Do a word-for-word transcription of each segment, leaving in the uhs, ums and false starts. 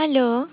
Aló.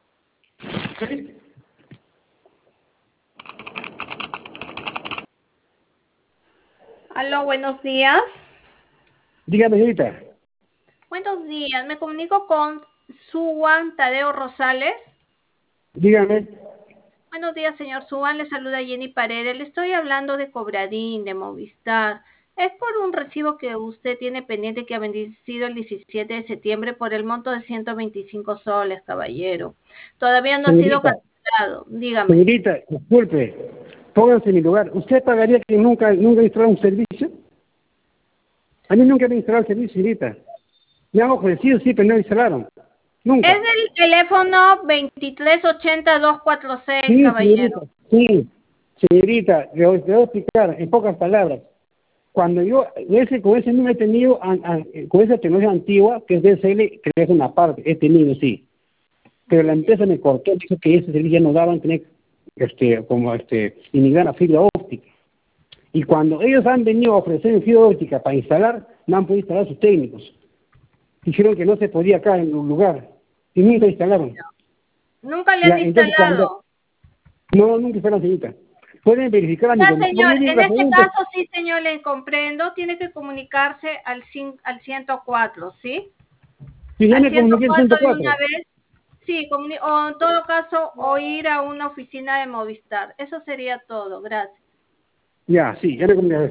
Aló, buenos días. Dígame, señorita. Buenos días, me comunico con Suwan Tadeo Rosales. Dígame. Buenos días, señor Suwan, le saluda Jenny Paredes. Le estoy hablando de Cobradín, de Movistar. Es por un recibo que usted tiene pendiente que ha vencido el diecisiete de septiembre por el monto de ciento veinticinco soles, caballero. Todavía no Señorita, ha sido cancelado. Dígame. Señorita, disculpe, pónganse en mi lugar. ¿Usted pagaría que nunca, nunca instalara un servicio? A mí nunca me instalaron el servicio, señorita. Me han ofrecido, sí, pero no instalaron. Nunca. Es el teléfono veintitrés ochenta dos cuarenta y seis, Sí, caballero. señorita, sí. Señorita, le voy, le voy a explicar en pocas palabras. Cuando yo, ese, con ese número he tenido, an, an, con esa tecnología antigua, que es D S L, que es una parte, he tenido, sí. Pero la empresa me cortó, dijo que ese servicio ya no daban, tenía este, como este, inmigrar a fibra óptica. Y cuando ellos han venido a ofrecer fibra óptica para instalar, no han podido instalar sus técnicos. Dijeron que no se podía acá en un lugar. Y nunca instalaron. Nunca le han Ya, entonces, instalado. cuando, no, nunca instalaron, señorita. Pueden verificar a mi Ya, compañero. señor, Yo digo en la este pregunta. caso sí, señor, le comprendo. Tiene que comunicarse al, cin- al ciento cuatro, ¿sí? Si ya Al me comuniqué el ciento cuatro de ciento cuatro. una vez. Sí, comuni- o en todo caso, o ir a una oficina de Movistar. Eso sería todo. Gracias. Ya, sí, ya me comuniqué.